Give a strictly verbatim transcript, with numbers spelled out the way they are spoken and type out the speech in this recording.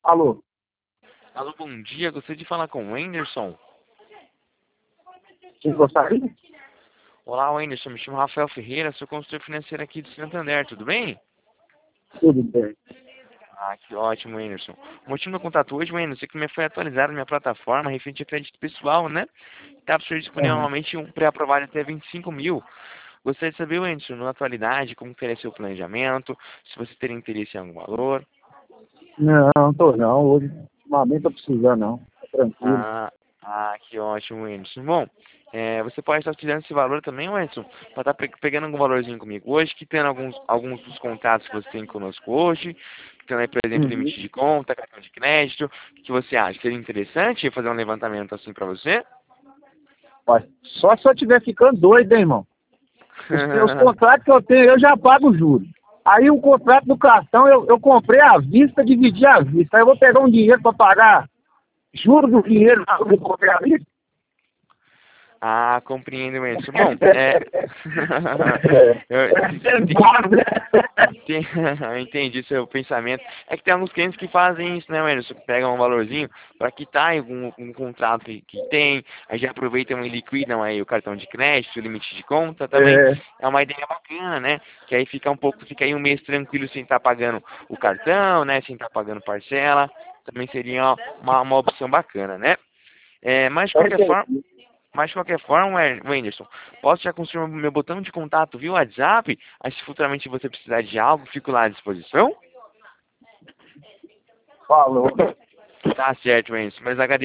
Alô? Alô, bom dia. Gostaria de falar com o Wenderson. Quem gostaria? Olá, Wenderson. Me chamo Rafael Ferreira, sou consultor financeiro aqui do Santander. Tudo bem? Tudo bem. Ah, que ótimo, Wenderson. O motivo do meu contato hoje, Wenderson, é que me foi atualizado minha plataforma referente a crédito pessoal, né? Está para o senhor disponível Uhum. normalmente um pré-aprovado até vinte e cinco mil. Gostaria de saber, Wenderson, na atualidade, como que é seu planejamento, se você teria interesse em algum valor. Não, tô não. Hoje, ultimamente, tô precisando, não. Tá tranquilo. Ah, ah, que ótimo, Wenderson. Bom, é, você pode estar utilizando esse valor também, Wenderson, para estar pe- pegando algum valorzinho comigo hoje, que tendo alguns, alguns dos contatos que você tem conosco hoje, tendo aí, por exemplo, Uhum. limite de conta, cartão de crédito, o que você acha? Seria interessante fazer um levantamento assim para você? Mas só se eu estiver ficando doido, hein, irmão? Os, os contratos que eu tenho, eu já pago os juros. Aí o contrato do cartão, eu, eu comprei à vista, dividi à vista. Aí eu vou pegar um dinheiro para pagar juros do dinheiro que eu comprei à vista. Ah, compreendo, Wenderson. Bom, é... eu ente- ente- entendi seu pensamento. É que tem alguns clientes que fazem isso, né, Wenderson? Que pegam um valorzinho para quitar algum um contrato que, que tem, aí já aproveitam e liquidam aí o cartão de crédito, o limite de conta também. É, É uma ideia bacana, né? Que aí fica um pouco, fica aí um mês tranquilo sem estar pagando o cartão, né? Sem estar pagando parcela. Também seria uma, uma opção bacana, né? É, mas de eu qualquer forma, entendi. mas de qualquer forma, Wer- Wenderson, posso já construir meu botão de contato via WhatsApp? Aí se futuramente você precisar de algo, fico lá à disposição? Falou. Tá certo, Wenderson. Mas agradeço